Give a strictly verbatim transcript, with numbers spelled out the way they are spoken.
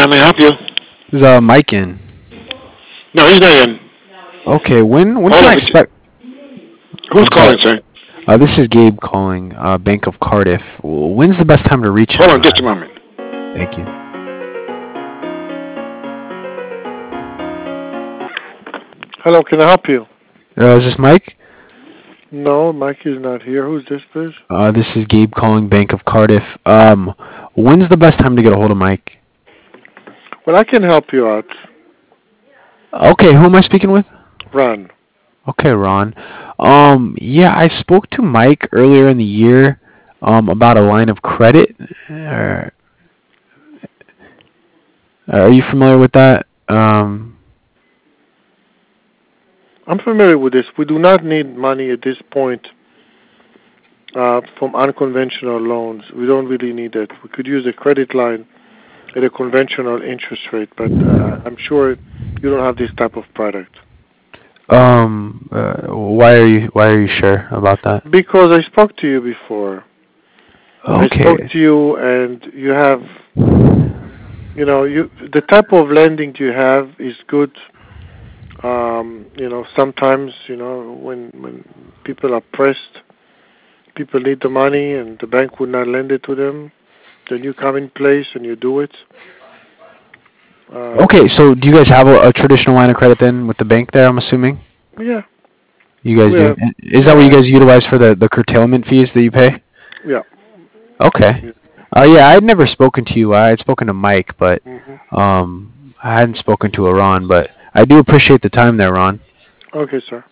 how may I help you? Is uh Mike in? No, he's not in. Okay, when when Hold can I on. expect? Who's I'm sorry. calling, sir? Uh, this is Gabe calling. Uh, Bank of Cardiff. When's the best time to reach Hold him? on Uh, just a moment. thank you. Hello, can I help you? Uh, is this Mike? No, Mike is not here. Who's this, please? Uh, this is Gabe calling Bank of Cardiff. Um, when's the best time to get a hold of Mike? Well, I can help you out. Okay, who am I speaking with? Ron. Okay, Ron. Um, yeah, I spoke to Mike earlier in the year, um, about a line of credit. Uh, are you familiar with that? Um, I'm familiar with this. We do not need money at this point uh, from unconventional loans. We don't really need it. We could use a credit line at a conventional interest rate, but uh, I'm sure you don't have this type of product. um, uh, why are you why are you sure about that? Because I spoke to you before. I spoke Okay. to you, and you have, you know, you the type of lending you have is good. Um, you know, sometimes, you know, when when people are pressed, people need the money, and the bank would not lend it to them. Then you come in place and you do it. Okay, Um, so do you guys have a, a traditional line of credit then with the bank there, I'm assuming? yeah, You guys we do. have. And is that what you Yeah, guys utilize for the, the curtailment fees that you pay? yeah. Okay. yeah. Uh, yeah, I'd never spoken to you. I had spoken to Mike, but hmm um, I hadn't spoken to a Ron. But I do appreciate the time there, Ron. Okay, sir.